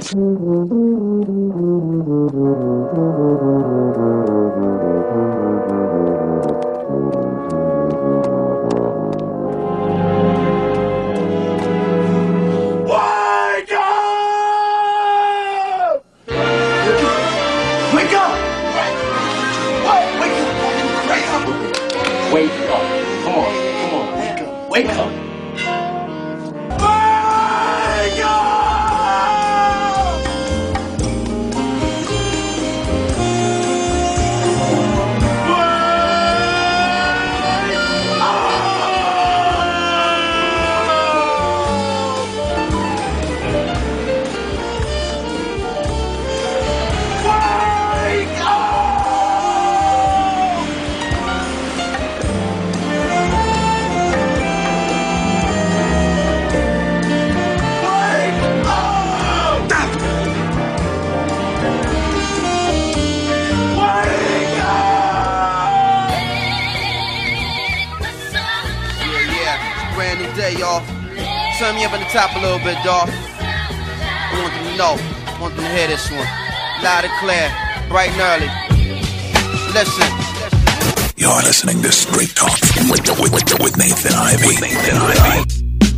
Wake up. Come on. Wake up. Wake up. Day, y'all. Turn me up on the top a little bit, dawg. I want them to know. I want them to hear this one. Loud and clear, bright and early. Listen. You're listening to Straight Talk with Nathan Ivey.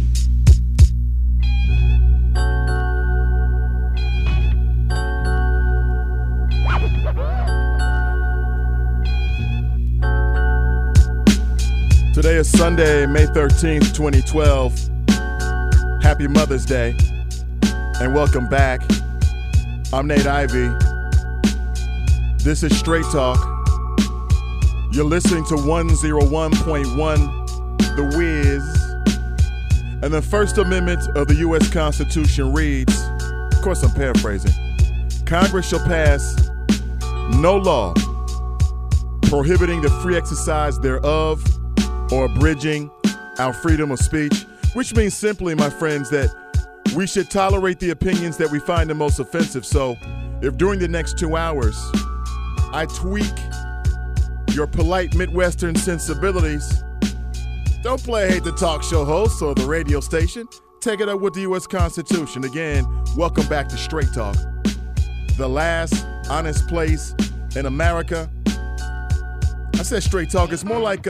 Today is Sunday, May 13th, 2012. Happy Mother's Day, and welcome back. I'm Nate Ivey. This is Straight Talk. You're listening to 101.1 The Wiz. And the First Amendment of the U.S. Constitution reads, of course I'm paraphrasing, Congress shall pass no law prohibiting the free exercise thereof or abridging our freedom of speech, which means simply, my friends, that we should tolerate the opinions that we find the most offensive. So if during the next 2 hours I tweak your polite Midwestern sensibilities, don't play hate the talk show host or the radio station. Take it up with the U.S. Constitution. Again, welcome back to Straight Talk, the last honest place in America. I said Straight Talk. It's more like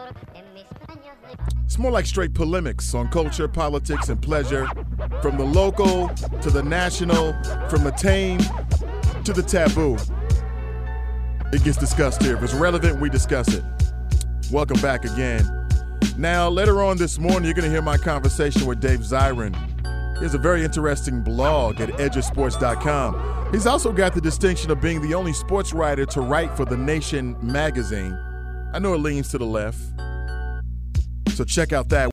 straight polemics on culture, politics, and pleasure, from the local to the national, from the tame to the taboo. It gets discussed here. If it's relevant, we discuss it. Welcome back again. Now, later on this morning, you're going to hear my conversation with Dave Zirin. He has a very interesting blog at edgeofsports.com. He's also got the distinction of being the only sports writer to write for The Nation magazine. I know it leans to the left, so check out that.